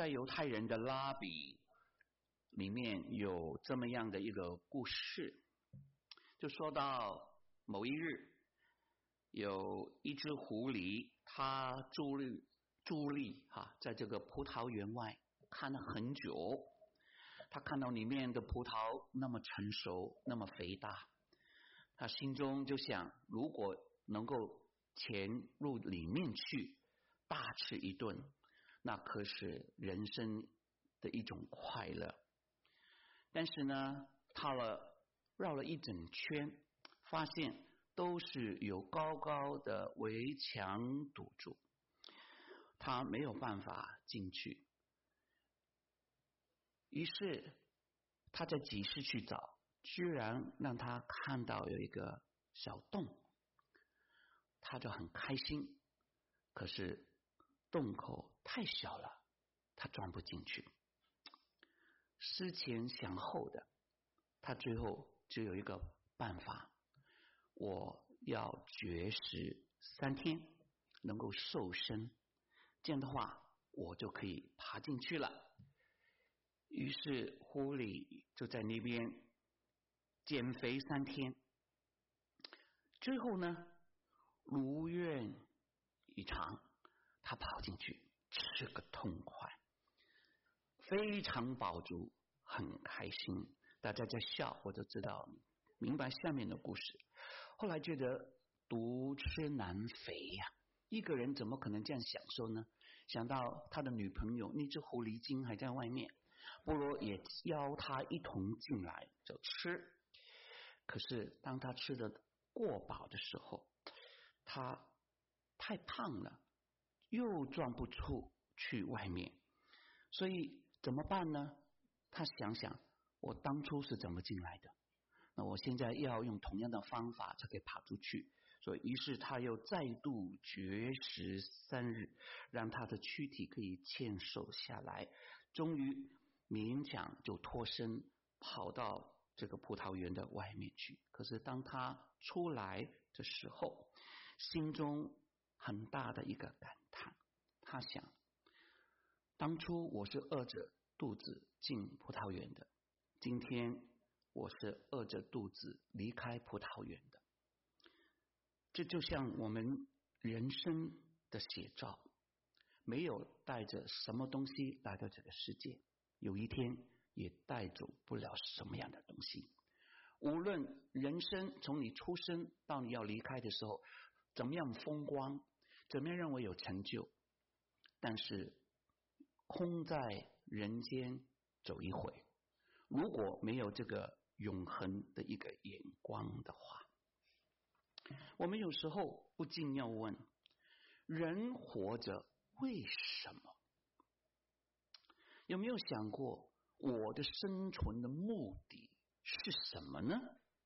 在犹太人的拉比里面有这么样的一个故事，就说到某一日，有一只狐狸，它伫立在这个葡萄园外看了很久，他看到里面的葡萄那么成熟，那么肥大，他心中就想，如果能够潜入里面去大吃一顿，那可是人生的一种快乐。但是呢，他绕了一整圈，发现都是有高高的围墙堵住，他没有办法进去。于是他在集市去找，居然让他看到有一个小洞，他就很开心。可是洞口太小了，他钻不进去。思前想后的，他最后只有一个办法，我要绝食3天，能够瘦身，这样的话我就可以爬进去了。于是狐狸就在那边减肥3天，最后呢，如愿以偿，他跑进去吃个痛快，非常饱足，很开心。大家在笑，我就知道明白下面的故事。后来觉得独吃难肥呀，一个人怎么可能这样享受呢？想到他的女朋友那只狐狸精还在外面，不如也邀他一同进来就吃。可是当他吃得过饱的时候，他太胖了，又钻不出去外面，所以怎么办呢？他想想，我当初是怎么进来的，那我现在要用同样的方法才可以爬出去。所以于是他又再度绝食3日，让他的躯体可以纤瘦下来，终于勉强就脱身跑到这个葡萄园的外面去。可是当他出来的时候，心中很大的一个感叹，他想，当初我是饿着肚子进葡萄园的，今天我是饿着肚子离开葡萄园的。这就像我们人生的写照，没有带着什么东西来到这个世界，有一天也带走不了什么样的东西。无论人生从你出生到你要离开的时候怎么样风光，怎么样认为有成就，但是空在人间走一回，如果没有这个永恒的一个眼光的话，我们有时候不禁要问，人活着为什么？有没有想过我的生存的目的是什么呢？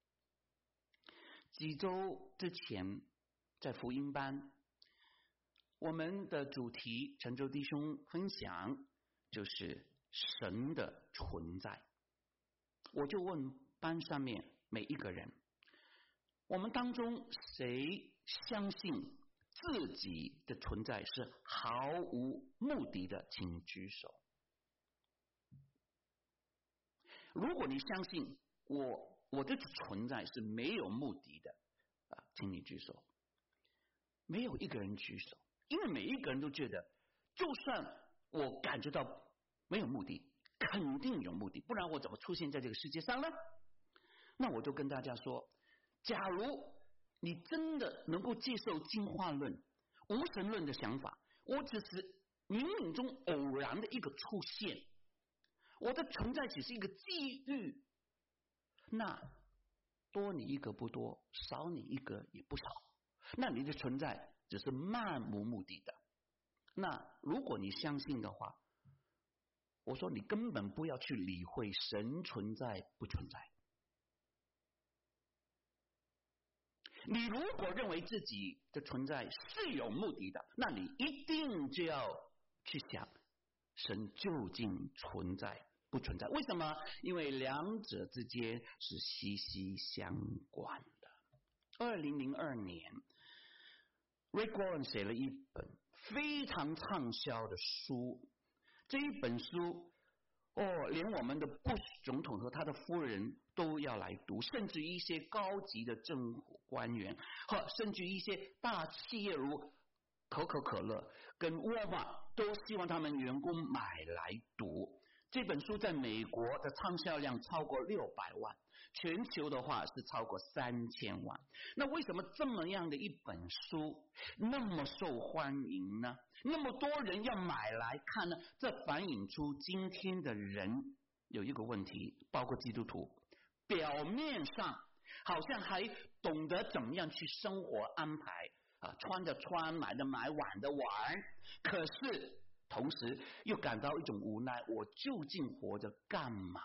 几周之前在福音班，我们的主题陈州弟兄分享就是神的存在。我就问班上面每一个人，我们当中谁相信自己的存在是毫无目的的，请举手。如果你相信我的存在是没有目的的请你举手。没有一个人举手，因为每一个人都觉得，就算我感觉到没有目的，肯定有目的，不然我怎么出现在这个世界上呢？那我就跟大家说，假如你真的能够接受进化论、无神论的想法，我只是冥冥中偶然的一个出现，我的存在只是一个机遇，那多你一个不多，少你一个也不少，那你的存在只是漫无目的的。那如果你相信的话，我说你根本不要去理会神存在不存在。你如果认为自己的存在是有目的的，那你一定就要去想神究竟存在不存在。为什么？因为两者之间是息息相关的。2002年 Rick Warren 写了一本非常畅销的书， 这一本书连我们的布什总统和他的夫人都要来读，甚至一些高级的政府官员和甚至一些大企业如可口可乐跟沃尔玛都希望他们员工买来读。这本书在美国的畅销量超过600万，全球的话是超过3000万。那为什么这么样的一本书那么受欢迎呢？那么多人要买来看呢？这反映出今天的人有一个问题，包括基督徒，表面上好像还懂得怎么样去生活安排穿的穿，买的买，玩的玩，可是同时又感到一种无奈，我究竟活着干嘛？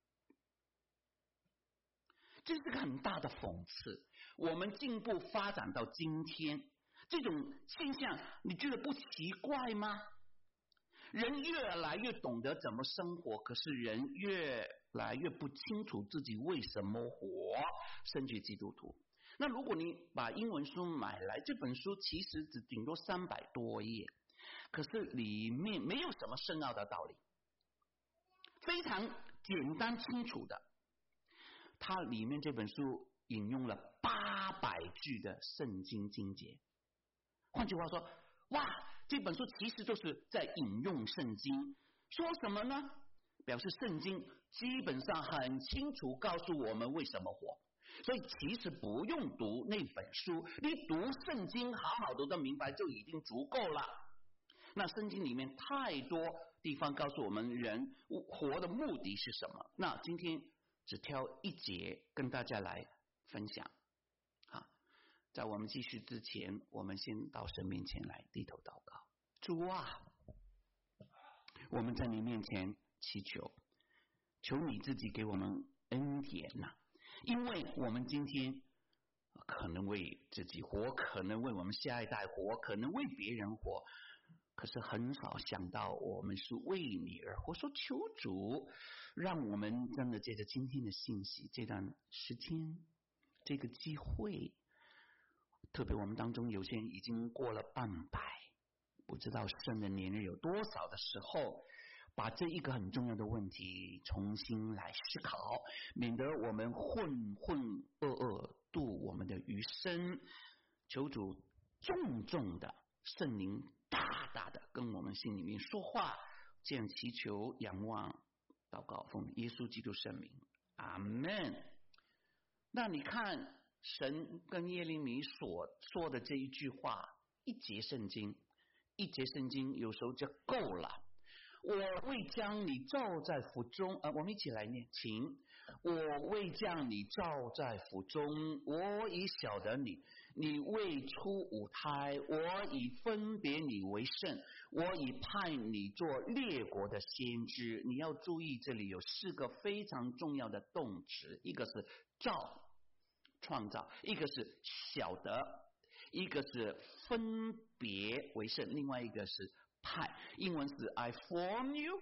这是个很大的讽刺。我们进步发展到今天，这种现象你觉得不奇怪吗？人越来越懂得怎么生活，可是人越来越不清楚自己为什么活，甚至基督徒。那如果你把英文书买来，这本书其实只顶多300多页，可是里面没有什么深奥的道理，非常简单清楚的。它里面这本书引用了800句的圣经经节，换句话说，哇，这本书其实都是在引用圣经，说什么呢？表示圣经基本上很清楚告诉我们为什么活，所以其实不用读那本书，你读圣经好好读得明白就已经足够了。那圣经里面太多地方告诉我们人活的目的是什么，那今天只挑一节跟大家来分享。在我们继续之前，我们先到神面前来低头祷告。主啊，我们在你面前祈求，求你自己给我们恩典因为我们今天可能为自己活，可能为我们下一代活，可能为别人活，可是很少想到我们是为你而活。说求主让我们真的借着今天的信息，这段时间，这个机会，特别我们当中有些人已经过了半百，不知道生的年日有多少的时候，把这一个很重要的问题重新来思考，免得我们浑浑噩噩度我们的余生。求主重重的圣灵大大的跟我们心里面说话，这样祈求仰望祷告，奉耶稣基督圣名，阿们。那你看神跟耶利米所说的这一句话，一节圣经有时候就够了。我未将你罩在腹中，我们一起来念，请。我未将你罩在腹中，我已晓得你，你未出母胎，我已分别你为圣，我已派你做列国的先知。你要注意，这里有4个非常重要的动词，一个是造，创造，一个是晓得，一个是分别为圣，另外一个是派。英文是 I form you,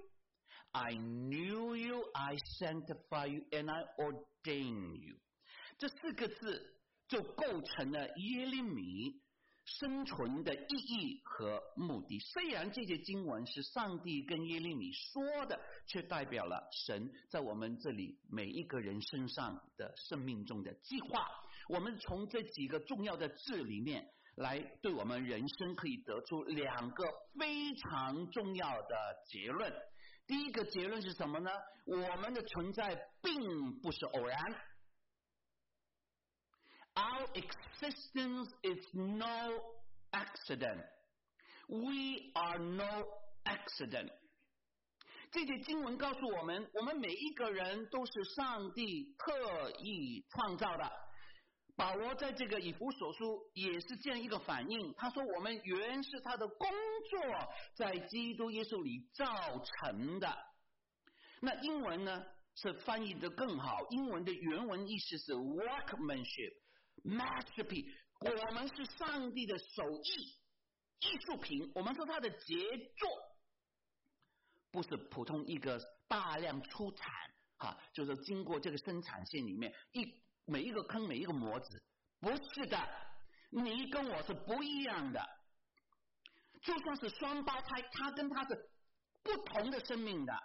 I knew you, I sanctify you, and I ordain you。 这4个字就构成了耶利米生存的意义和目的。虽然这些经文是上帝跟耶利米说的，却代表了神在我们这里每一个人身上的生命中的计划。我们从这几个重要的字里面来对我们人生可以得出2个非常重要的结论。第一个结论是什么呢？我们的存在并不是偶然。Our existence is no accident. We are no accident. 这些经文告诉我们，我们每一个人都是上帝特意创造的。保罗在这个以弗所书也是这样一个反应，他说我们原是他的工作，在基督耶稣里造成的。那英文呢是翻译的更好，英文的原文意思是 workmanship、masterpiece， 我们是上帝的手艺艺术品，我们是他的杰作，不是普通一个大量出产就是经过这个生产线里面每一个坑每一个模子，不是的，你跟我是不一样的。就算是双胞胎，他跟他的不同的生命的。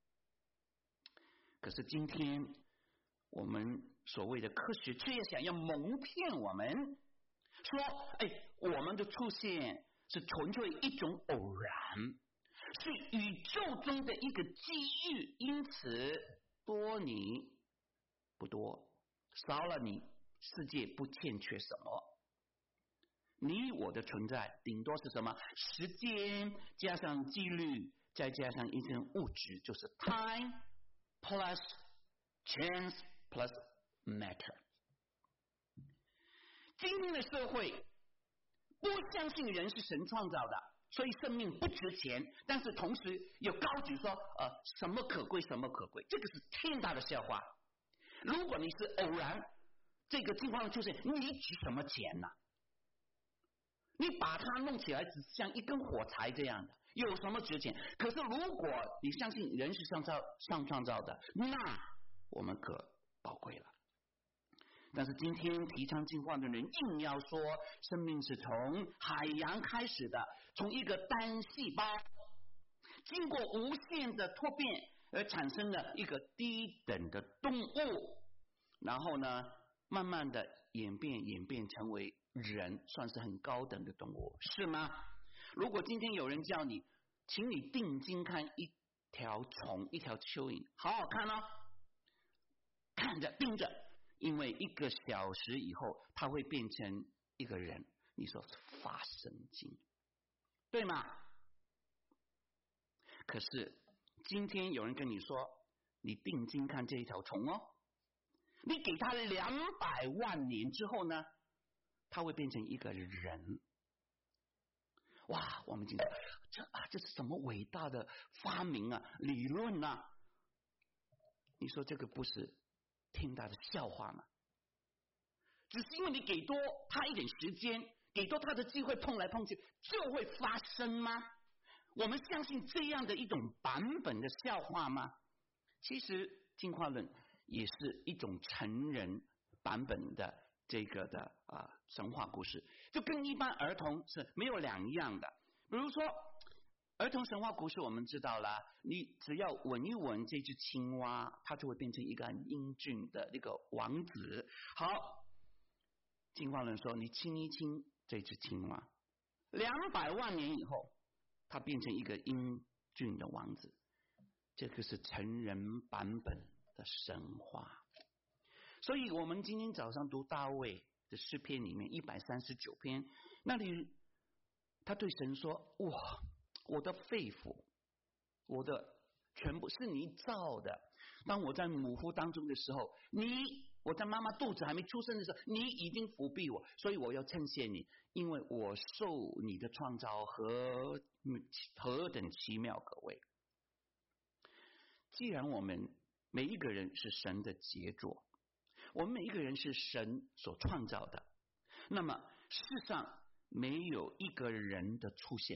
可是今天我们所谓的科学却也想要蒙骗我们，说我们的出现是纯粹一种偶然，是宇宙中的一个机遇，因此多你不多，少了你世界不欠缺什么。你我的存在顶多是什么？时间加上纪律，再加上一些物质，就是 time plus chance plus matter。今天的社会不相信人是神创造的，所以生命不值钱，但是同时又高举说什么可贵什么可贵，这个是天大的笑话。如果你是偶然，这个情况就是你值什么钱呢？你把它弄起来只像一根火柴这样的，有什么值钱？可是如果你相信人是上创造的，那我们可宝贵了。但是今天提倡进化的人硬要说生命是从海洋开始的，从一个单细胞经过无限的突变而产生了一个低等的动物，然后呢慢慢的演变成为人，算是很高等的动物，是吗？如果今天有人叫你，请你定睛看一条虫，一条蚯蚓，好好看哦，看着盯着，因为1个小时以后它会变成一个人，你说发神经，对吗？可是今天有人跟你说，你定睛看这一条虫哦，你给它200万年之后呢，它会变成一个人。哇，我们今天这是什么伟大的发明啊，理论啊，你说这个不是天大的笑话吗？只是因为你给多他一点时间，给多他的机会，碰来碰去就会发生吗？我们相信这样的一种版本的笑话吗？其实进化论也是一种成人版本的这个的神话故事，就跟一般儿童是没有两样的。比如说儿童神话故事我们知道了，你只要吻一吻这只青蛙，它就会变成一个很英俊的一个王子。好，进化论说你亲一亲这只青蛙，200万年以后它变成一个英俊的王子，这个是成人版本的神话。所以我们今天早上读大卫的诗篇里面139篇，那里他对神说，哇，我的肺腑，我的全部是你造的，当我在母腹当中的时候，我在妈妈肚子还没出生的时候，你已经扶庇我，所以我要称谢你，因为我受你的创造何等奇妙可畏。既然我们每一个人是神的杰作，我们每一个人是神所创造的，那么世上没有一个人的出现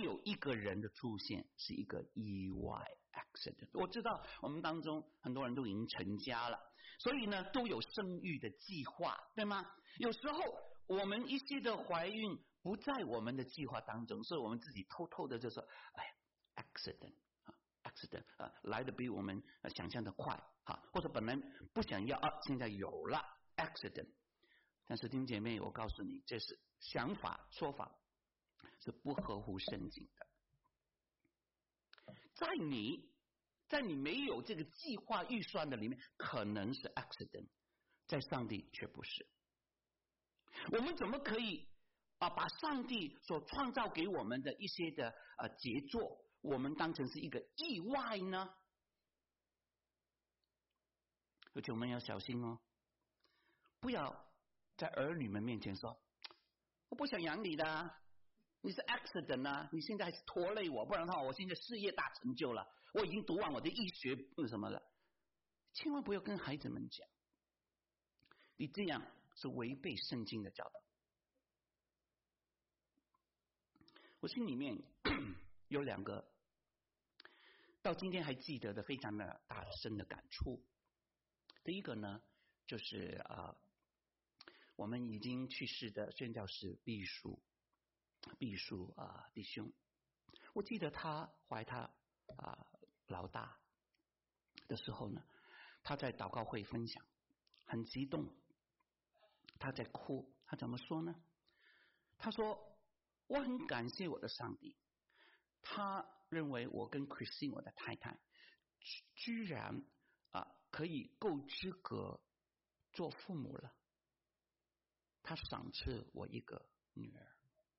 是一个意外 accident。 我知道我们当中很多人都已经成家了，所以呢都有生育的计划，对吗？有时候我们一些的怀孕不在我们的计划当中，所以我们自己偷偷的就说accident 来的比我们想象的快，或者本来不想要现在有了 accident。 但是弟兄姐妹，我告诉你，这是想法说法是不合乎圣经的。在你没有这个计划预算的里面可能是 accident， 在上帝却不是。我们怎么可以把上帝所创造给我们的一些的杰作我们当成是一个意外呢？而且我们要小心哦，不要在儿女们面前说我不想养你的，你是 accident 啊，你现在还是拖累我，不然的话我现在事业大成就了，我已经读完我的医学什么了。千万不要跟孩子们讲，你这样是违背圣经的教导。我心里面有2个到今天还记得的非常的大深的感触。第一个呢，就是我们已经去世的宣教士毕叔弟兄，我记得他怀他老大的时候呢，他在祷告会分享，很激动，他在哭，他怎么说呢？他说：“我很感谢我的上帝，他认为我跟 Christine 我的太太居然可以够资格做父母了，他赏赐我一个女儿。”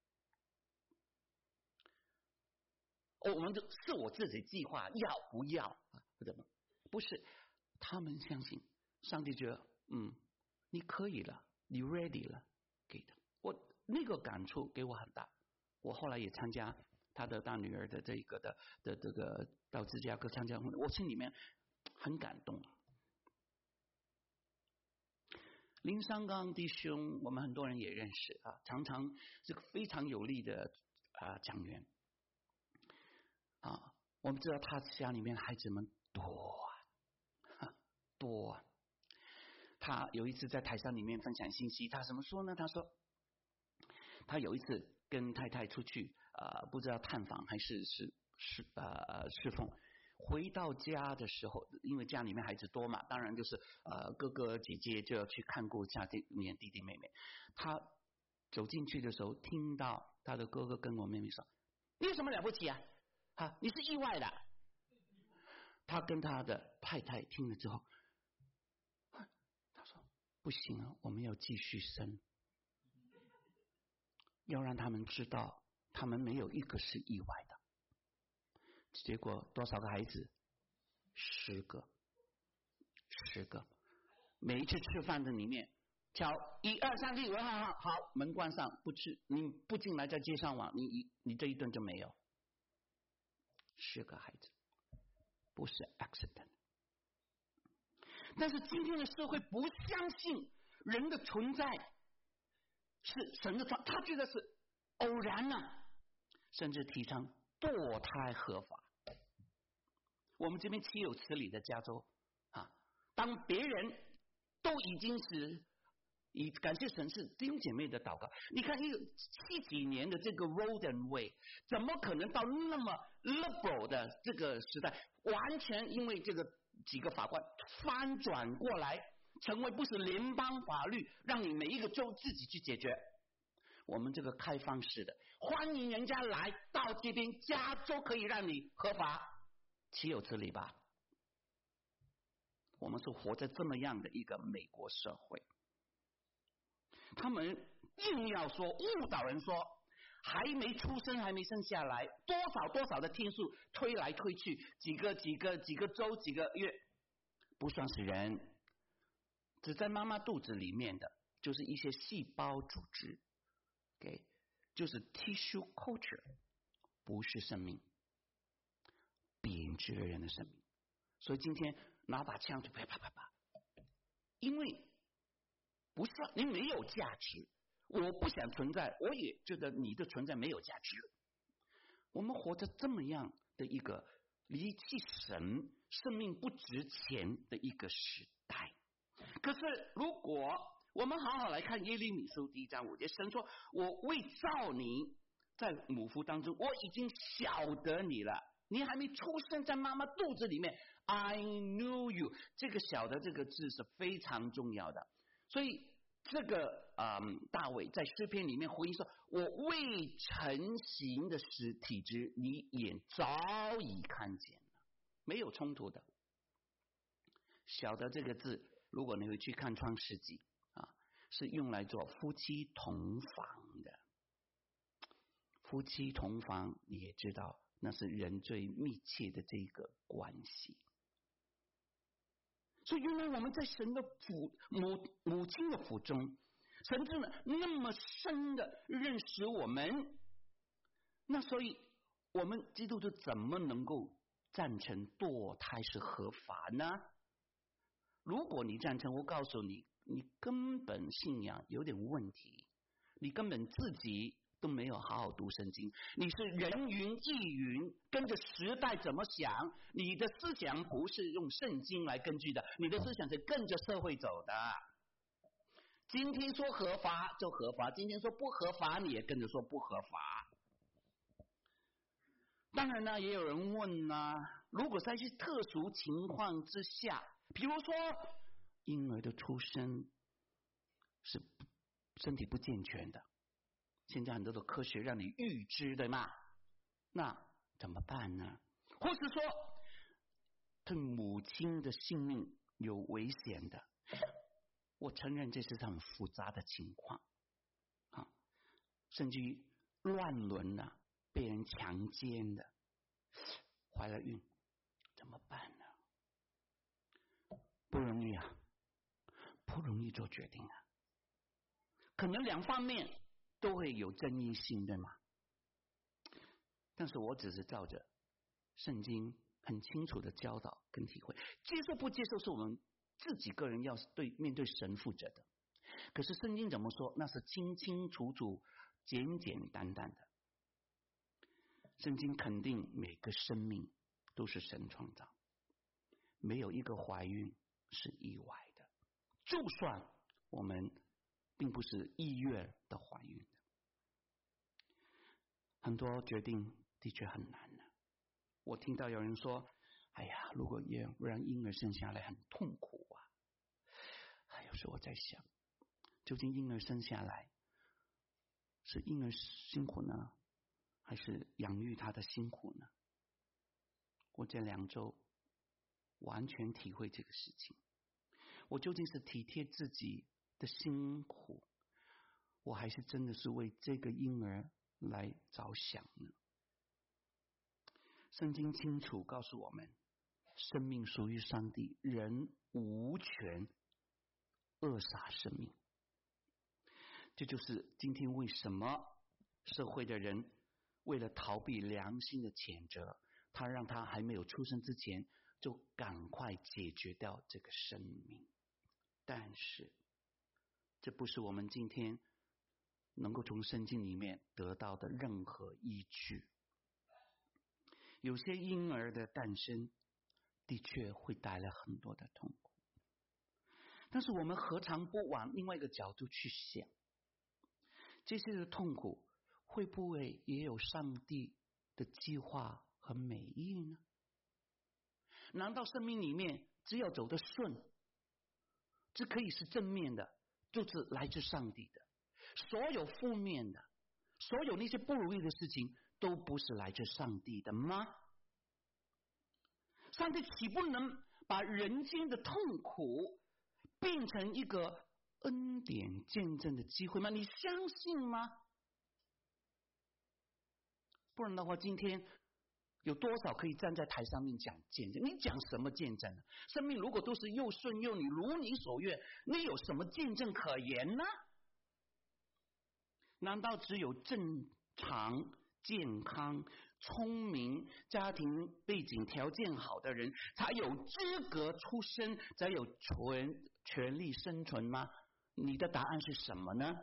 我们是我自己计划要不要怎么？不是，他们相信上帝觉得你可以了，你 ready 了，给的。我那个感触给我很大。我后来也参加他的大女儿的这个的这个到芝加哥参加婚礼，我心里面很感动。林三刚弟兄，我们很多人也认识常常是个非常有力的讲员我们知道他家里面孩子们多他有一次在台上里面分享信息，他怎么说呢？他说他有一次跟太太出去不知道探访还是侍奉，回到家的时候，因为家里面孩子多嘛，当然就是哥哥姐姐就要去看顾家里面弟弟妹妹。他走进去的时候，听到他的哥哥跟我妹妹说：“你有什么了不起啊？你是意外的。”他跟他的太太听了之后，他说：“不行啊，我们要继续生，要让他们知道他们没有一个是意外的。”结果多少个孩子？10个。每一次吃饭的里面敲1、2、3、4、5，好，门关上，不吃，你不进来在街上玩，你这一顿就没有。10个孩子，不是 accident。 但是今天的社会不相信人的存在是神的创，他觉得是偶然甚至提倡堕胎合法。我们这边岂有此理的加州当别人都已经是以感谢神是弟兄姐妹的祷告，你看一个70几年的这个 Roe and Wade， 怎么可能到那么 liberal 的这个时代，完全因为这个几个法官翻转过来，成为不是联邦法律，让你每一个州自己去解决。我们这个开放式的，欢迎人家来到这边，加州可以让你合法，岂有此理吧？我们是活在这么样的一个美国社会，他们硬要说误导人说还没出生还没生下来，多少的天数推来推去，几个周几个月不算是人，只在妈妈肚子里面的就是一些细胞组织就是 tissue culture， 不是生命，贬值了人的生命。所以今天拿把枪就啪，因为不是你没有价值，我不想存在，我也觉得你的存在没有价值。我们活着这么样的一个离弃神生命不值钱的一个时代。可是如果我们好好来看耶利米书1章5节，神说：“我为造你在母腹当中，我已经晓得你了，你还没出生在妈妈肚子里面 I knew you。” 这个晓得这个字是非常重要的。所以这个大卫在诗篇里面回应说：“我未成形的体质，你眼早已看见了。”没有冲突的。晓得这个字，如果你会去看创世纪是用来做夫妻同房的。夫妻同房你也知道，那是人最密切的这个关系。所以原来我们在神的母亲的腹中，神真的那么深的认识我们。那所以我们基督徒怎么能够赞成堕胎是合法呢？如果你赞成，我告诉你，你根本信仰有点问题，你根本自己都没有好好读圣经，你是人云亦云，跟着时代怎么想，你的思想不是用圣经来根据的，你的思想是跟着社会走的。今天说合法就合法，今天说不合法你也跟着说不合法。 当然呢，也有人问呢，如果在一些特殊情况之下，比如说婴儿的出生是身体不健全的，现在很多的科学让你预知的嘛，那怎么办呢？或是说对母亲的性命有危险的，我承认这是很复杂的情况啊，甚至于乱伦啊，被人强奸的，怀了孕怎么办呢？不容易啊，不容易做决定啊，可能两方面都会有争议性的嘛。但是我只是照着圣经很清楚的教导跟体会，接受不接受是我们自己个人要面对神负责的。可是圣经怎么说？那是清清楚楚、简简单单的。圣经肯定每个生命都是神创造，没有一个怀孕是意外的，就算我们并不是意愿的怀孕的，很多决定的确很难的。我听到有人说：“哎呀，如果让婴儿生下来很痛苦啊！”有时候我在想，究竟婴儿生下来是婴儿辛苦呢，还是养育他的辛苦呢？我这2周完全体会这个事情。我究竟是体贴自己的辛苦，我还是真的是为这个婴儿来着想呢？圣经清楚告诉我们，生命属于上帝，人无权扼杀生命。这就是今天为什么社会的人为了逃避良心的谴责，他让他还没有出生之前就赶快解决掉这个生命。但是这不是我们今天能够从圣经里面得到的任何依据。有些婴儿的诞生的确会带来很多的痛苦，但是我们何尝不往另外一个角度去想，这些的痛苦会不会也有上帝的计划和美意呢？难道生命里面只要走得顺，这可以是正面的，就是来自上帝的；所有负面的，所有那些不如意的事情都不是来自上帝的吗？上帝岂不能把人间的痛苦变成一个恩典见证的机会吗？你相信吗？不然的话，今天有多少可以站在台上面讲见证？你讲什么见证呢？生命如果都是又顺又你如你所愿，你有什么见证可言呢？难道只有正常、健康、聪明、家庭背景条件好的人才有资格出生，才有权利生存吗？你的答案是什么呢？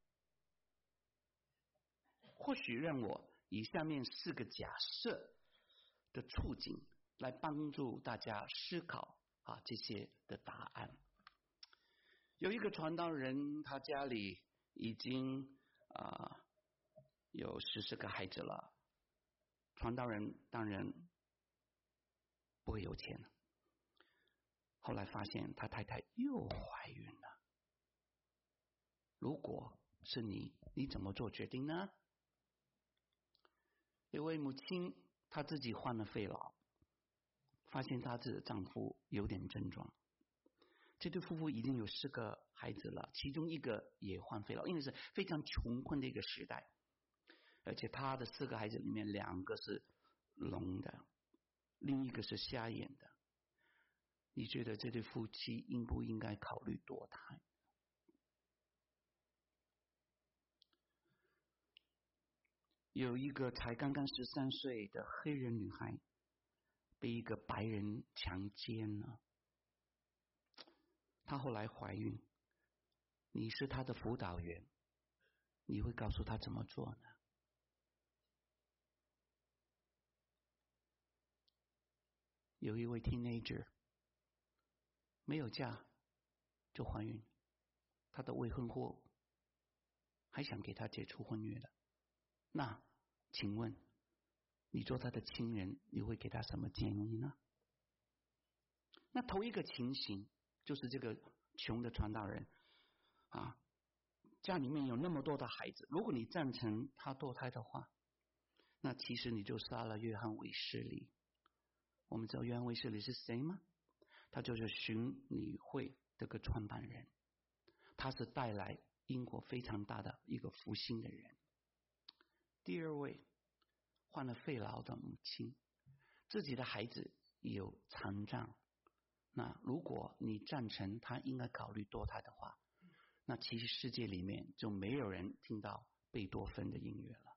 或许让我以下面4个假设的处境来帮助大家思考这些的答案。有一个传道人，他家里已经有14个孩子了，传道人当然不会有钱了。后来发现他太太又怀孕了，如果是你怎么做决定呢？有位母亲，她自己患了肺痨，发现她自己的丈夫有点症状。这对夫妇已经有4个孩子了，其中1个也患肺痨，因为是非常穷困的一个时代，而且他的4个孩子里面2个是聋的，另1个是瞎眼的。你觉得这对夫妻应不应该考虑堕胎？有一个才刚刚13岁的黑人女孩被一个白人强奸了，她后来怀孕，你是她的辅导员，你会告诉她怎么做呢？有一位 teenager 没有嫁就怀孕，她的未婚夫还想给她解除婚约的，那请问你做他的亲人，你会给他什么建议呢？那头一个情形就是这个穷的传道人啊，家里面有那么多的孩子，如果你赞成他堕胎的话，那其实你就杀了约翰卫斯理。我们知道约翰卫斯理是谁吗？他就是循理会这个创办人，他是带来英国非常大的一个复兴的人。第二位，患了肺痨的母亲，自己的孩子有残障，那如果你赞成他应该考虑堕胎的话，那其实世界里面就没有人听到贝多芬的音乐了。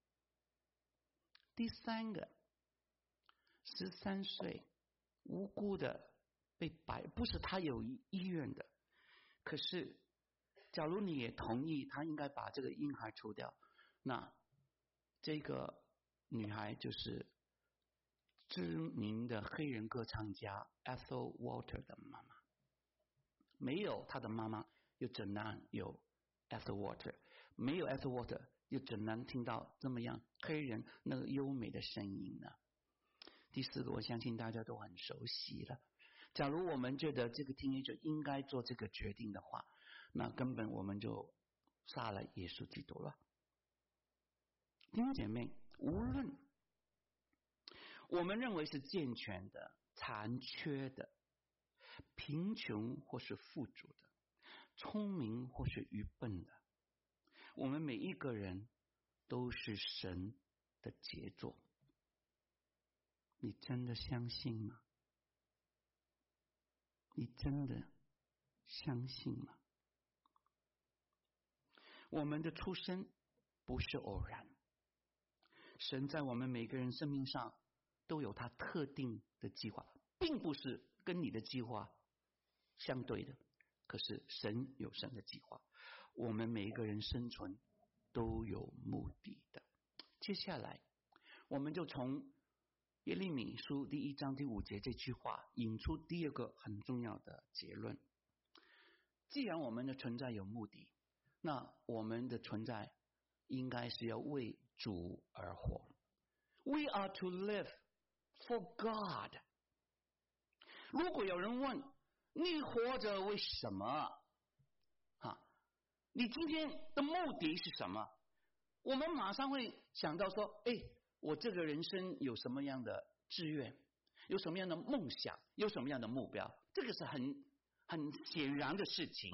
第三个，13岁无辜的被不是他有意愿的，可是假如你也同意他应该把这个婴孩除掉，那这个女孩就是知名的黑人歌唱家 Ethel Walter 的妈妈。没有她的妈妈，又怎能有 Ethel Walter？ 没有 Ethel Walter， 又怎能听到这么样黑人那个优美的声音呢？第四个，我相信大家都很熟悉了。假如我们觉得这个teenager应该做这个决定的话，那根本我们就杀了耶稣基督了。弟兄姐妹，无论我们认为是健全的、残缺的、贫穷或是富足的、聪明或是愚笨的，我们每一个人都是神的杰作。你真的相信吗？你真的相信吗？我们的出生不是偶然，神在我们每个人生命上都有他特定的计划，并不是跟你的计划相对的，可是神有神的计划，我们每一个人生存都有目的的。接下来我们就从耶利米书第1章第5节这句话引出第二个很重要的结论。既然我们的存在有目的，那我们的存在应该是要为主而活。 We are to live for God。 如果有人问你活着为什么你今天的目的是什么，我们马上会想到说，我这个人生有什么样的志愿，有什么样的梦想，有什么样的目标，这个是很显然的事情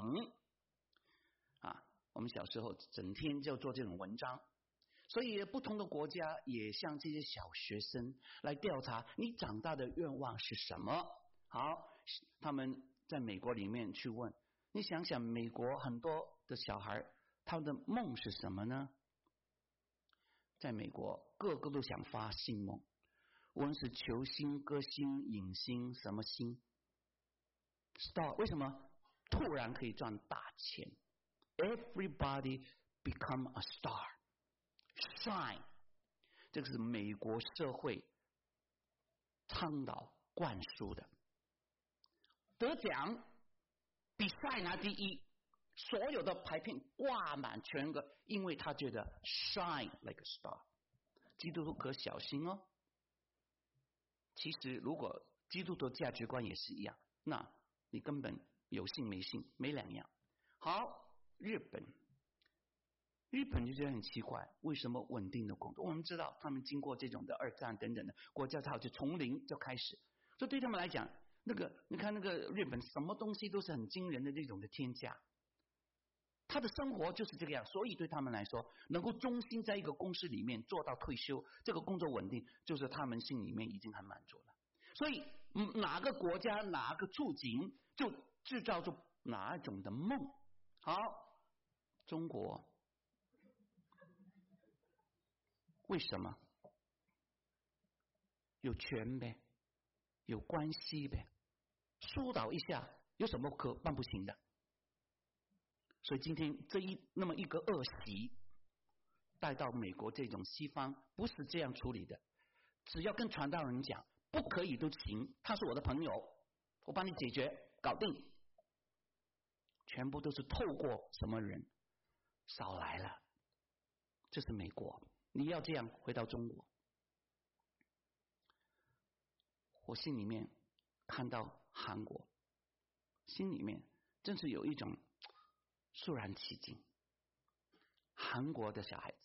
我们小时候整天就做这种文章，所以不同的国家也向这些小学生来调查你长大的愿望是什么。好，他们在美国里面去问，你想想美国很多的小孩他们的梦是什么呢？在美国个个都想发星梦，无论是球星、歌星、影星，什么星 star， 为什么突然可以赚大钱？ Everybody become a star shine， 这个是美国社会倡导灌输的。得奖比赛拿第一，所有的牌片挂满全个，因为他觉得 shine like a star。 基督徒可小心哦，其实如果基督徒价值观也是一样，那你根本有信没信没两样。好，日本就觉得很奇怪，为什么稳定的工作？我们知道他们经过这种的2战等等的国家就从零就开始，所以对他们来讲，你看那个日本什么东西都是很惊人的那种的天价，他的生活就是这个样，所以对他们来说，能够忠心在一个公司里面做到退休，这个工作稳定，就是他们心里面已经很满足了。所以哪个国家哪个处境，就制造出哪种的梦。好，中国为什么？有权呗，有关系呗，疏导一下，有什么可办不行的？所以今天那么一个恶习带到美国这种西方，不是这样处理的。只要跟传道人讲不可以都行，他是我的朋友，我帮你解决搞定，全部都是透过什么人？少来了。这是美国，你要这样回到中国， 我心里面看到韩国，心里面真是有一种肃然起敬。韩国的小孩子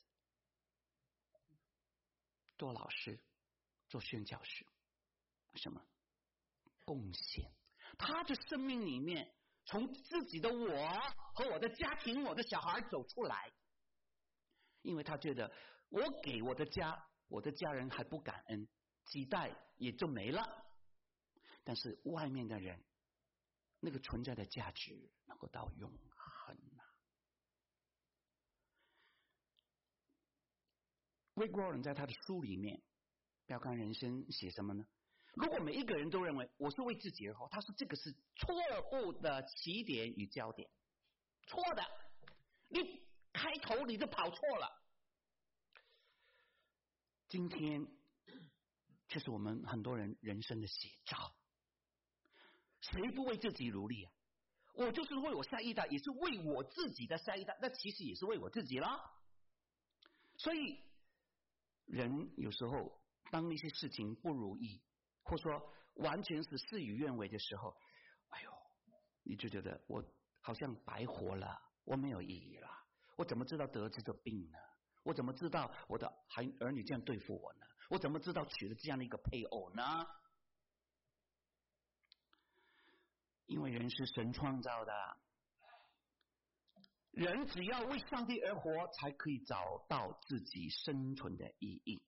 做老师，做宣教师，什么贡献？他的生命里面，从自己的我和我的家庭、我的小孩走出来，因为他觉得我给我的家、我的家人还不感恩，几代也就没了。但是外面的人，那个存在的价值能够到永恒啊。Rick Warren 在他的书里面《标杆人生》写什么呢？如果每一个人都认为我是为自己而活，他说这个是错误的起点与焦点，错的，你开头你就跑错了。今天却是我们很多人人生的写照。谁不为自己努力啊？我就是为我下一代，也是为我自己的下一代，那其实也是为我自己了。所以人有时候当一些事情不如意，或说完全是事与愿违的时候，哎呦，你就觉得我好像白活了，我没有意义了。我怎么知道得这个病呢？我怎么知道我的儿女这样对付我呢？我怎么知道娶了这样的一个配偶呢？因为人是神创造的，人只要为上帝而活，才可以找到自己生存的意义。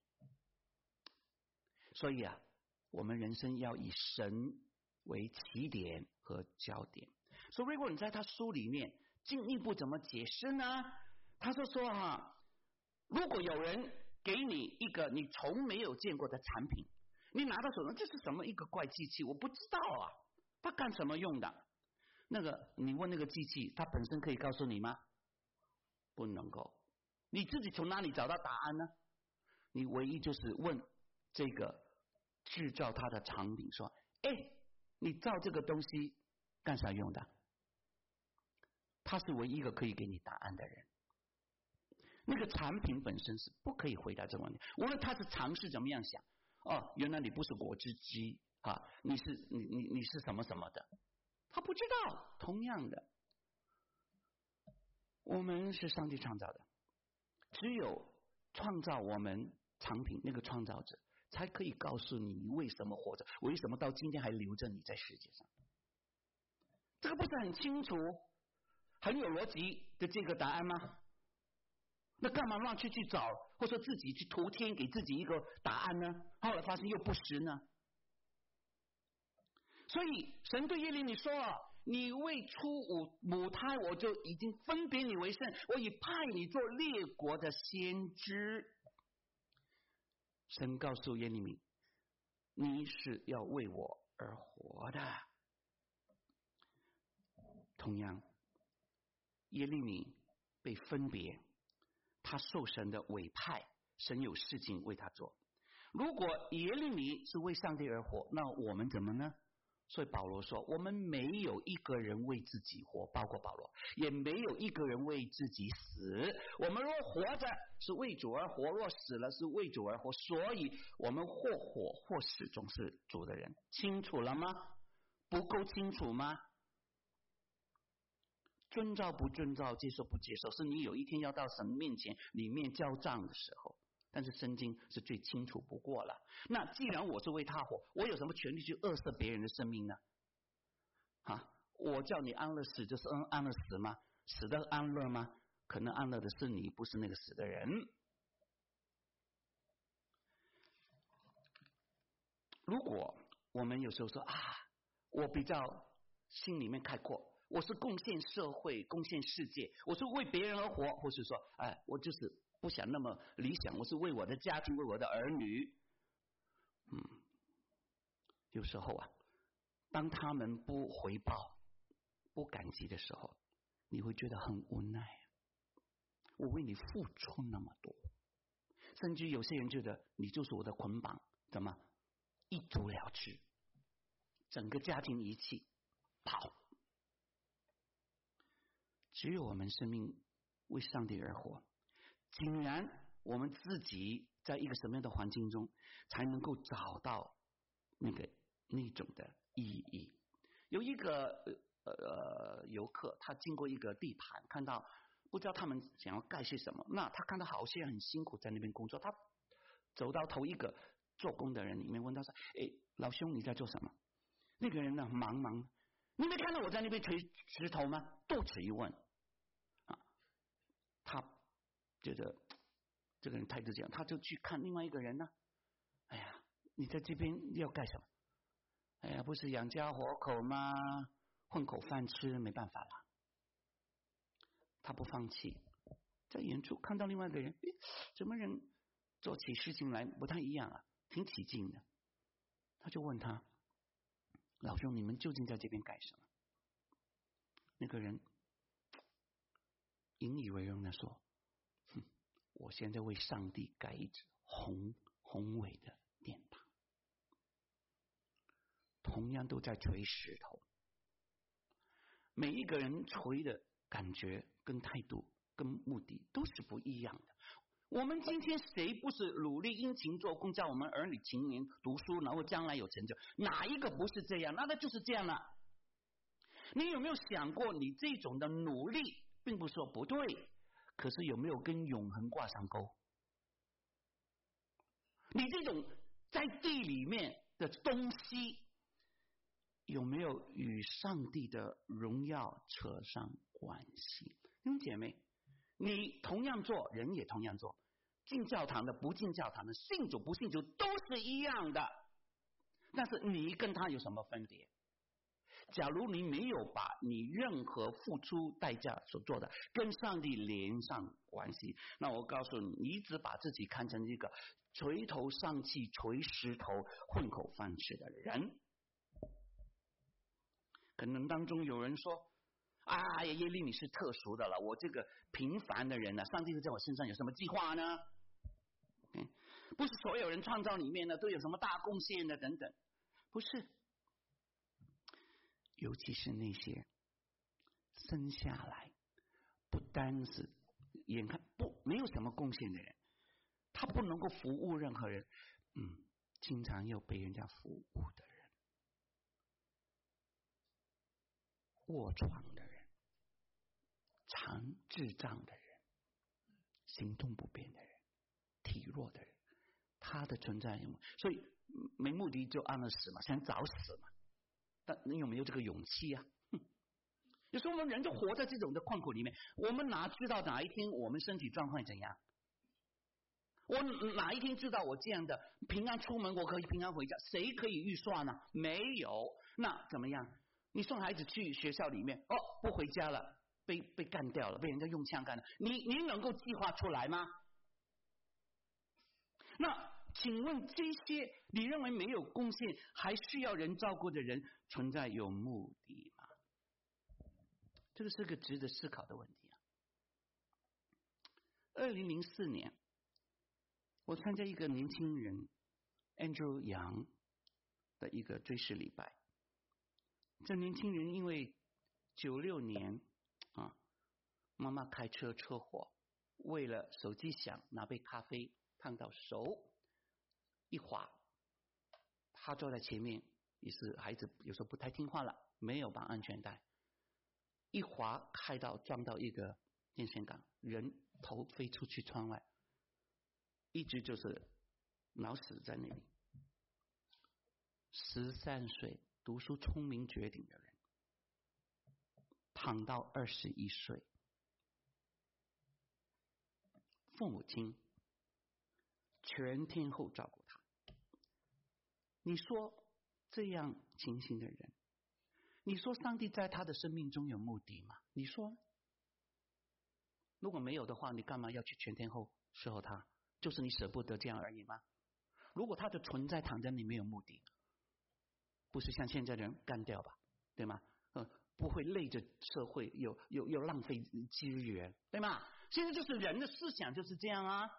所以啊，我们人生要以神为起点和焦点。所以如果你在他书里面进一步怎么解释呢？他说如果有人给你一个你从没有见过的产品，你拿到手上，这是什么一个怪机器？我不知道啊，它干什么用的？那个你问那个机器，它本身可以告诉你吗？不能够。你自己从哪里找到答案呢？你唯一就是问这个制造它的产品说，你造这个东西干啥用的？他是唯一一个可以给你答案的人。那个产品本身是不可以回答这个问题，无论他是尝试怎么样想，原来你不是果汁机啊，你是什么什么的，他不知道。同样的，我们是上帝创造的，只有创造我们产品那个创造者，才可以告诉你为什么活着，为什么到今天还留着你在世界上。这个不是很清楚、很有逻辑的这个答案吗？那干嘛乱去找，或者说自己去图天给自己一个答案呢？后来发现又不实呢？所以神对耶利米说，你未出母胎，我就已经分别你为圣，我已派你做列国的先知。神告诉耶利米，你是要为我而活的。同样，耶利米被分别，他受神的委派，神有事情为他做。如果耶利米是为上帝而活，那我们怎么呢？所以保罗说，我们没有一个人为自己活，包括保罗，也没有一个人为自己死。我们若活着是为主而活，若死了是为主而活，所以我们或活或死，总是主的人。清楚了吗？不够清楚吗？遵照不遵照，接受不接受，是你有一天要到神面前里面交账的时候。但是圣经是最清楚不过了。那既然我是为他活，我有什么权利去扼杀别人的生命呢？我叫你安乐死，就是安乐死吗？死的安乐吗？可能安乐的是你，不是那个死的人。如果我们有时候说我比较心里面开阔，我是贡献社会、贡献世界，我是为别人而活，或是说我就是不想那么理想，我是为我的家庭，为我的儿女。有时候当他们不回报、不感激的时候，你会觉得很无奈。我为你付出那么多，甚至有些人觉得你就是我的捆绑，怎么一走了之，整个家庭遗弃跑。只有我们生命为上帝而活，竟然我们自己在一个什么样的环境中才能够找到那个那种的意义。有一个游客，他经过一个地盘，看到不知道他们想要盖些什么，那他看到好些人很辛苦在那边工作，他走到头一个做工的人里面，问他说：“哎，老兄，你在做什么？”那个人呢，忙，你没看到我在那边锤石头吗？多此一问啊！他觉得这个人态度这样，他就去看另外一个人呢。哎呀，你在这边要干什么？哎呀，不是养家活口吗？混口饭吃，没办法了。他不放弃，在远处看到另外一个人，怎么人做起事情来不太一样啊，挺起劲的。他就问他：“老兄，你们究竟在这边干什么？”那个人引以为荣的说：“我现在为上帝盖一支宏伟的殿堂。”同样都在锤石头，每一个人锤的感觉跟态度跟目的都是不一样的。我们今天谁不是努力殷勤做工，叫我们儿女勤勉读书，然后将来有成就？哪一个不是这样？那就是这样了。你有没有想过，你这种的努力并不是说不对，可是有没有跟永恒挂上钩？你这种在地里面的东西，有没有与上帝的荣耀扯上关系？弟兄姐妹，你同样做，人也同样做，进教堂的不进教堂的，信主不信主都是一样的，但是你跟他有什么分别？假如你没有把你任何付出代价所做的跟上帝连上关系，那我告诉你，你一直把自己看成一个垂头丧气、垂石头、混口饭吃的人。可能当中有人说：“啊，耶利你是特殊的了，我这个平凡的人呢，上帝在我身上有什么计划呢？不是所有人创造里面呢都有什么大贡献的等等，不是。尤其是那些生下来不单是眼看没有什么贡献的人，他不能够服务任何人，经常要被人家服务的人。”卧床的人，智障的人，行动不便的人，体弱的人，他的存在，所以没目的就安乐死嘛，想早死嘛。但你有没有这个勇气啊？有时候我们人就活在这种的困苦里面，我们哪知道哪一天我们身体状况怎样？我哪一天知道我这样的平安出门，我可以平安回家？谁可以预算呢？没有。那怎么样？你送孩子去学校里面，不回家了，被干掉了，被人家用枪干了，你能够计划出来吗？那请问这些你认为没有贡献还需要人照顾的人，存在有目的吗？这个是个值得思考的问题啊。2004年，我参加一个年轻人 Andrew Yang 的一个追思礼拜。这年轻人因为96年妈妈开车车祸，为了手机响，拿杯咖啡烫到手，一滑，他坐在前面，也是孩子有时候不太听话了，没有绑安全带，一滑开到撞到一个电线杆，人头飞出去窗外，一直就是脑死在那里。13岁读书聪明绝顶的人，躺到21岁，父母亲全天候照顾他。你说这样情形的人，你说上帝在他的生命中有目的吗？你说如果没有的话，你干嘛要去全天候伺候他？就是你舍不得这样而已吗？如果他的存在躺在你没有目的，不是像现在的人干掉吧，对吗？不会累着社会，又浪费资源，对吗？现在就是人的思想就是这样啊。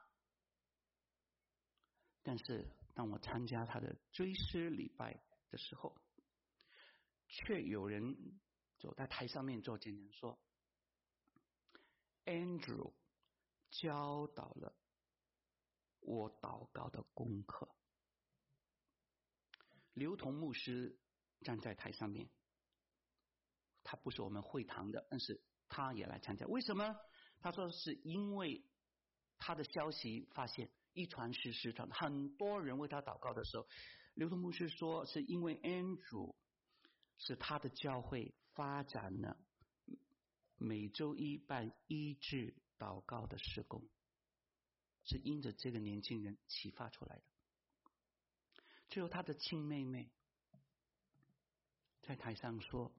但是当我参加他的追思礼拜的时候，却有人走在台上面做见证说 Andrew 教导了我祷告的功课。 刘同牧师站在台上面，他不是我们会堂的，但是他也来参加。为什么？他说是因为他的消息发现一传十，十传，很多人为他祷告的时候，刘同牧师说是因为 Andrew 是他的教会发展了每周一办医治祷告的事工，是因着这个年轻人启发出来的。最后他的亲妹妹在台上说，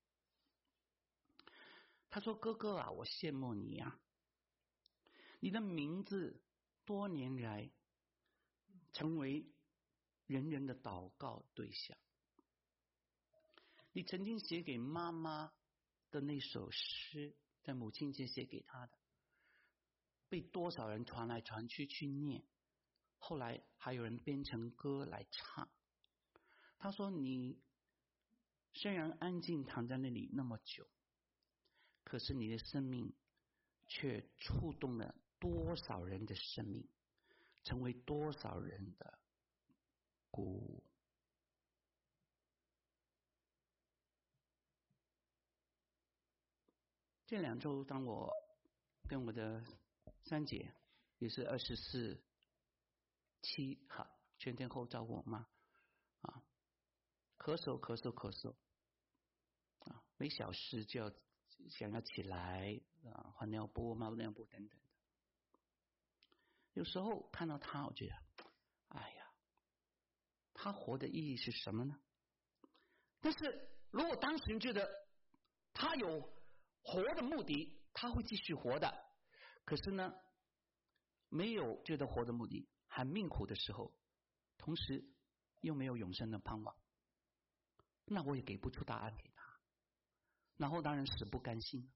他说哥哥啊，我羡慕你啊，你的名字多年来成为人人的祷告对象。你曾经写给妈妈的那首诗，在母亲节写给她的，被多少人传来传去去念，后来还有人编成歌来唱。他说你虽然安静躺在那里那么久，可是你的生命却触动了多少人的生命，成为多少人的鼓舞。这2周，当我跟我的三姐，也是24/7哈，全天候照顾我妈啊，咳嗽啊，每小时就要想要起来啊，换尿布、猫尿布等等的。有时候看到她，我觉得，哎呀，她活的意义是什么呢？但是如果当时觉得她有活的目的，她会继续活的。可是呢，没有觉得活的目的，很命苦的时候，同时又没有永生的盼望，那我也给不出答案给他，然后当然死不甘心，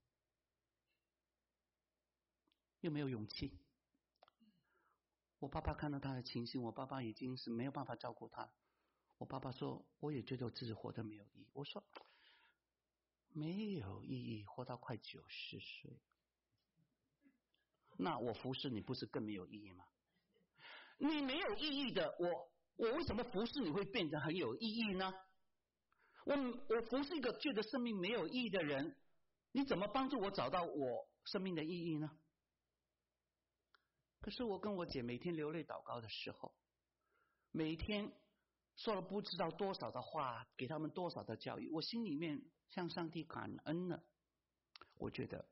又没有勇气。我爸爸看到他的情形，我爸爸已经是没有办法照顾他。我爸爸说，我也觉得我自己活得没有意义。我说，没有意义，活到快90岁，那我服侍你不是更没有意义吗？你没有意义的，我为什么服侍你会变得很有意义呢？我服侍一个觉得生命没有意义的人，你怎么帮助我找到我生命的意义呢？可是我跟我姐每天流泪祷告的时候，每天说了不知道多少的话，给他们多少的教育，我心里面向上帝感恩了。我觉得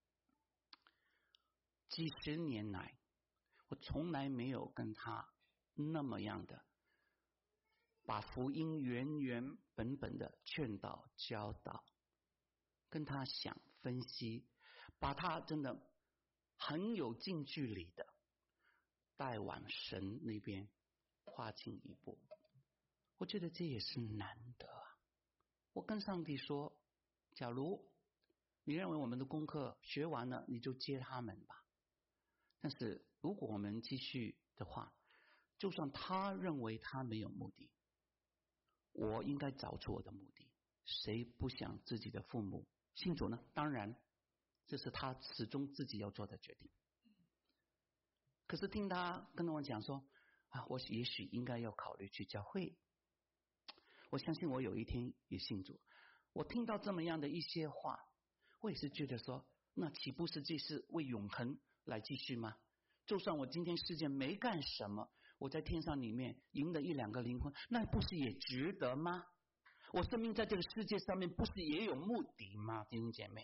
几十年来，我从来没有跟他那么样的把福音原原本本的劝导教导，跟他想分析，把他真的很有近距离的带往神那边跨进一步。我觉得这也是难得啊。我跟上帝说，假如你认为我们的功课学完了，你就接他们吧。但是如果我们继续的话，就算他认为他没有目的，我应该找出我的目的。谁不想自己的父母信主呢？当然，这是他始终自己要做的决定。可是听他跟我讲说啊，我也许应该要考虑去教会。我相信我有一天也信主。我听到这么样的一些话，我也是觉得说，那岂不是这是为永恒来继续吗？就算我今天世界没干什么，我在天上里面赢得1-2个灵魂，那不是也值得吗？我生命在这个世界上面不是也有目的吗？弟兄姐妹，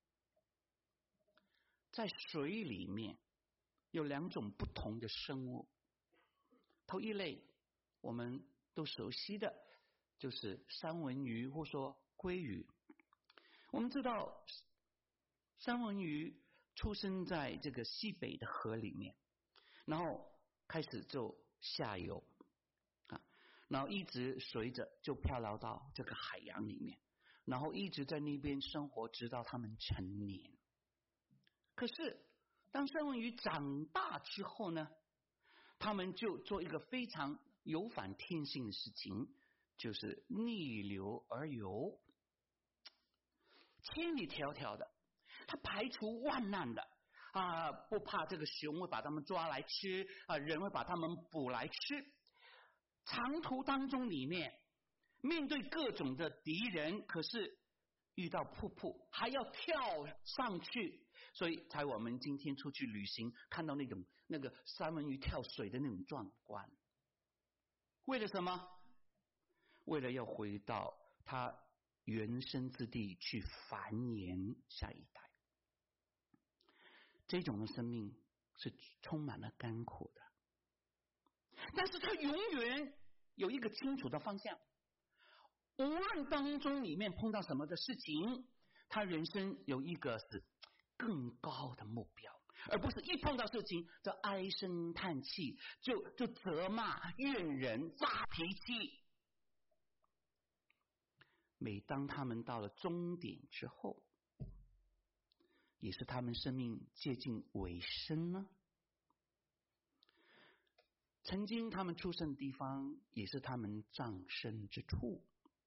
在水里面有2种不同的生物。头一类我们都熟悉的就是三文鱼或说鲑鱼。我们知道三文鱼出生在这个西北的河里面，然后开始就下游啊，然后一直随着就漂流到这个海洋里面，然后一直在那边生活，直到他们成年。可是当三文鱼长大之后呢，他们就做一个非常有反天性的事情，就是逆流而游，千里迢迢的，他排除万难的啊，不怕这个熊会把他们抓来吃啊，人会把他们捕来吃， 长途当中里面面对各种的敌人，可是遇到瀑布还要跳上去，所以才我们今天出去旅行看到那个三文鱼跳水的那种壮观。为了什么？为了要回到他原生之地去繁衍下一代。这种的生命是充满了甘苦的，但是他永远有一个清楚的方向，无论当中里面碰到什么的事情，他人生有一个是更高的目标，而不是一碰到事情就唉声叹气，就责骂怨人发脾气。每当他们到了终点之后，也是他们生命接近尾声呢。曾经他们出生的地方，也是他们葬身之处。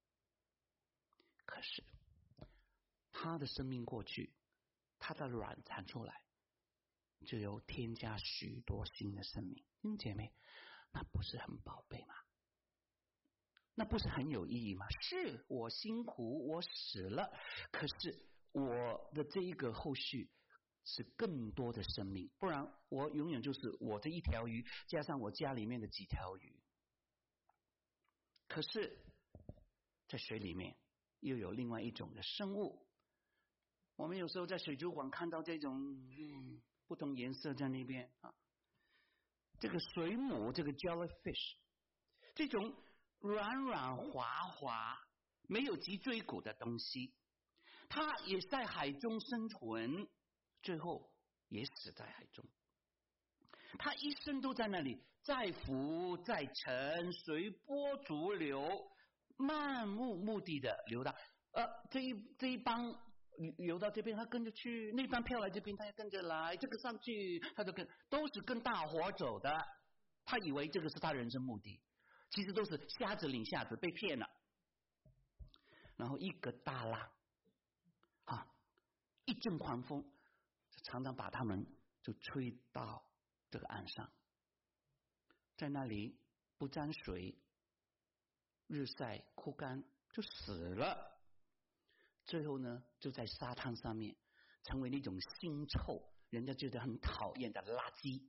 可是他的生命过去，他的卵产出来，就有添加许多新的生命。弟兄姐妹，那不是很宝贝吗？那不是很有意义吗？是我辛苦，我死了，可是我的这一个后续是更多的生命，不然我永远就是我这一条鱼加上我家里面的几条鱼。可是在水里面又有另外一种的生物，我们有时候在水族馆看到这种不同颜色在那边啊，这个水母，这个 jellyfish， 这种软软滑滑没有脊椎骨的东西，它也在海中生存，最后也死在海中。它一生都在那里，在浮在沉，随波逐流，漫无目的的流荡。这一帮游到这边，他跟着去；那帮飘来这边，他也跟着来。这个上去，他就都是跟大伙走的。他以为这个是他人生目的，其实都是瞎子领瞎子，被骗了。然后一个大浪啊，一阵狂风，常常把他们就吹到这个岸上，在那里不沾水，日晒枯干就死了。最后呢，就在沙滩上面成为那种腥臭，人家觉得很讨厌的垃圾。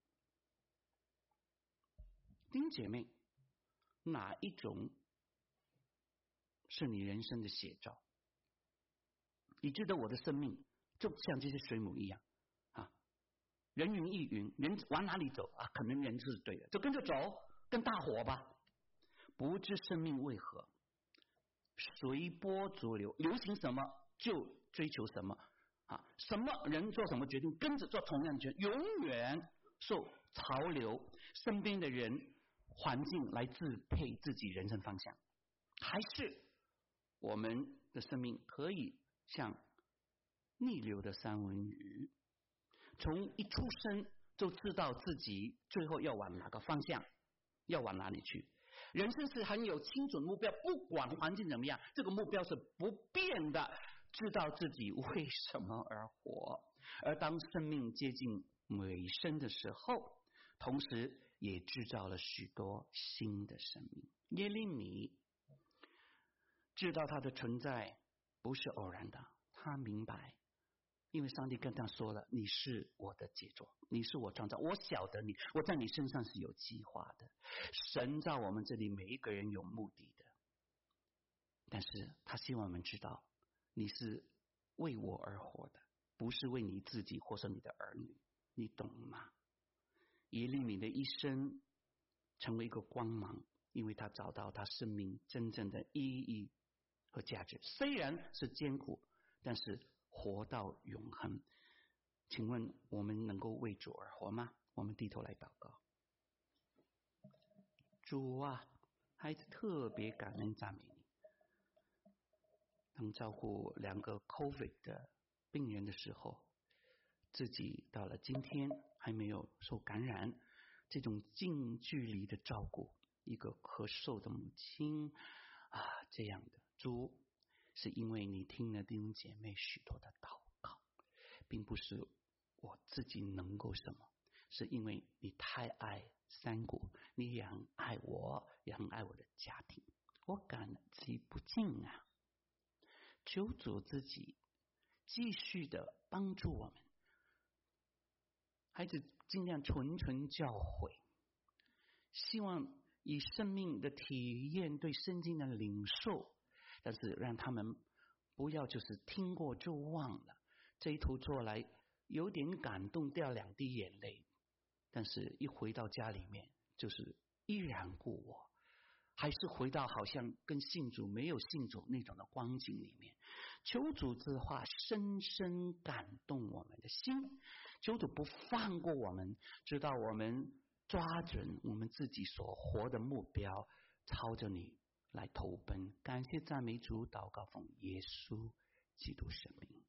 弟兄姐妹，哪一种是你人生的写照？你知道我的生命就像这些水母一样啊，人云亦云，人往哪里走啊？可能人是对的，就跟着走，跟大伙吧。不知生命为何，随波逐流，流行什么就追求什么啊！什么人做什么决定，跟着做同样的决定，永远受潮流、身边的人、环境来支配自己人生方向。还是我们的生命可以像逆流的三文鱼，从一出生就知道自己最后要往哪个方向，要往哪里去。人生是很有清准目标，不管环境怎么样，这个目标是不变的，知道自己为什么而活。而当生命接近尾声的时候，同时也制造了许多新的生命。耶利米知道他的存在不是偶然的，他明白，因为上帝跟他说了，你是我的杰作，你是我创造，我晓得你，我在你身上是有计划的。神造我们这里每一个人有目的的，但是他希望我们知道，你是为我而活的，不是为你自己或是你的儿女，你懂吗？耶利米的一生成为一个光芒，因为他找到他生命真正的意义和价值，虽然是艰苦，但是活到永恒。请问我们能够为主而活吗？我们低头来祷告。主啊，孩子特别感恩赞美你。当照顾2个 COVID 的病人的时候，自己到了今天还没有受感染，这种近距离的照顾一个咳嗽的母亲啊，这样的主，是因为你听了弟兄姐妹许多的祷告，并不是我自己能够什么，是因为你太爱三顾，你也很爱我，也很爱我的家庭，我感激不尽啊！求主自己继续的帮助我们，孩子尽量谆教诲，希望以生命的体验对圣经的领受，但是让他们不要就是听过就忘了，这一途做来有点感动，掉2滴眼泪，但是一回到家里面就是依然故我，还是回到好像跟信主没有信主那种的光景里面。求主之话深深感动我们的心，求主不放过我们，直到我们抓准我们自己所活的目标，朝着你来投奔。感谢赞美主，祷告奉耶稣基督圣名。